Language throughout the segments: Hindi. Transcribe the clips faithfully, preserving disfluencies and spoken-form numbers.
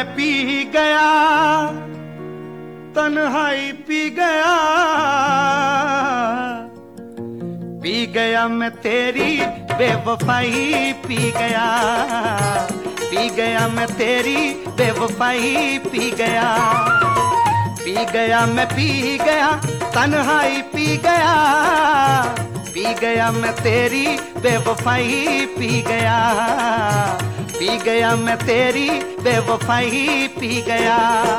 मैं पी गया, तन्हाई पी गया, पी गया मैं तेरी बेवफाई पी गया, पी गया मैं तेरी बेवफाई पी गया, पी गया मैं पी गया, तन्हाई पी गया, पी गया मैं तेरी बेवफाई पी गया, पी गया मैं तेरी बेवफाई पी गया।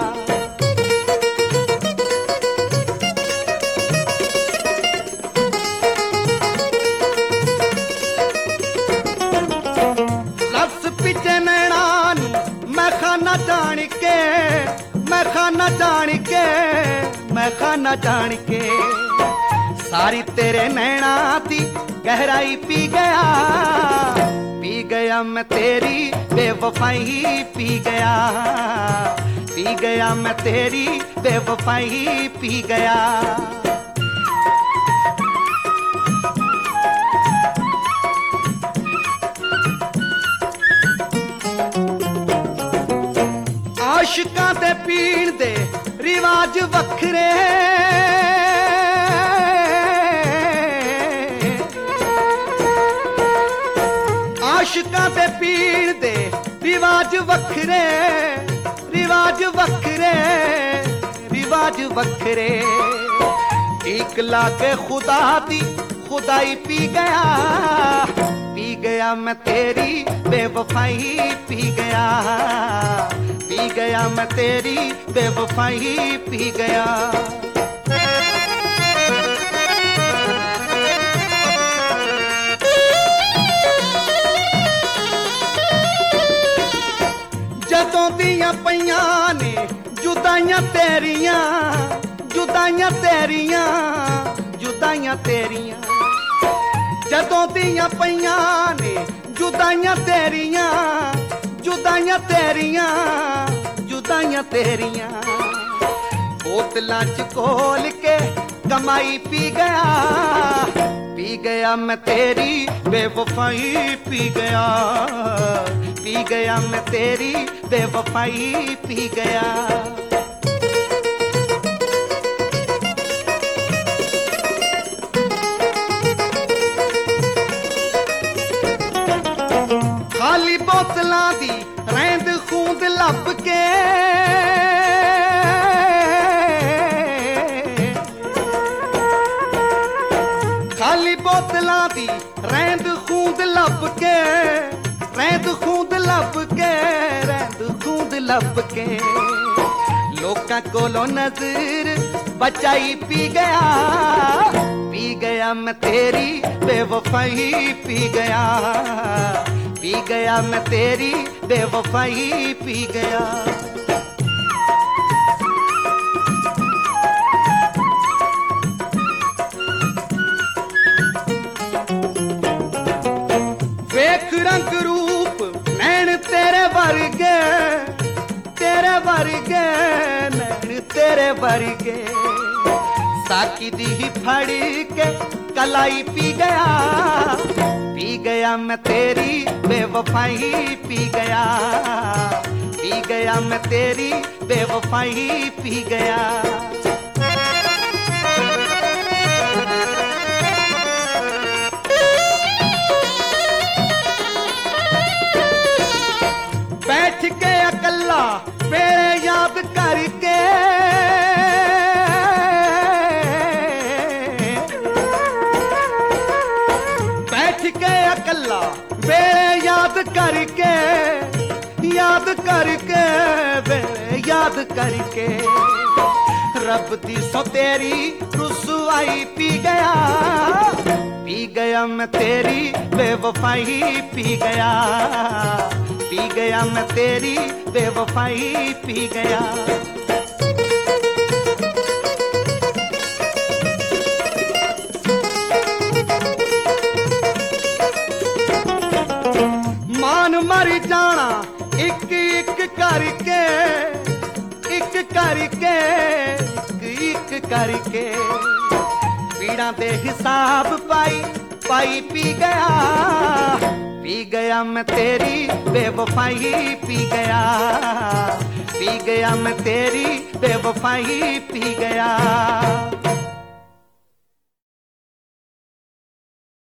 रस पिछे नैना मैं खाना जान के, मैं खाना जान के, मैं खाना जान के, सारी तेरे नैना दी गहराई पी गया, पी गया मैं तेरी बेवफाई पी गया, पी गया मैं तेरी बेवफाई पी गया। आशिकां दे पीण दे रिवाज वखरे, आशिकां दे पीण दे रिवाज वखरे, रिवाज वखरे, रिवाज वखरे, ठीक लागे खुदा दी खुदाई पी गया, पी गया मैं तेरी बेवफाई पी गया, पी गया मैं तेरी बेवफाई पी गया। जदों दियां पईयां ने जुदाइयां तेरियां, जुदाइयां तेरियां, जुदाइयां तेरियां, जदों दियां पईयां ने जुदाइयां तेरियां, जुदाइयां तेरियां, जुदाइयां तेरियां, बोतलां च घोल के कमाई पी गया, पी गया मैं तेरी बेवफाई पी गया, पी गया मैं तेरी बेवफाई पी गया। खाली बोतलां दी रैंद खूंद लभ के, खाली बोतलां दी रैंद खूंद लभ के, रैंद खूंद लभ के, रैंद खूंद लभ के, लोकां कोलों नजर बचाई पी गया, पी गया मैं तेरी बेवफाई पी गया, पी गया मैं तेरी बेवफाई पी गया। वेख रंग रूप नैन तेरे वर्गे, तेरे वर्गे, नैन तेरे वर्गे, साकी दी ही फड़ी के कलाई पी गया, पी गया मैं तेरी बेवफाई पी गया, पी गया मैं तेरी बेवफाई पी गया। बैठ के अकल्ला मेरे याद करके, बैठ के अकल्ला मेरे याद करके, याद करके, मेरे याद करके, रब दी सो तेरी रुसवाई पी गया, पी गया मैं तेरी बेवफाई पी गया, पी गया मैं तेरी बेवफाई पी गया। मान मर जाना एक एक करके, एक करके, एक एक करके, पीड़ा दे हिसाब पाई पाई पी गया, पी गया मैं तेरी बेवफाई पी गया, पी गया मैं तेरी बेवफाई पी गया।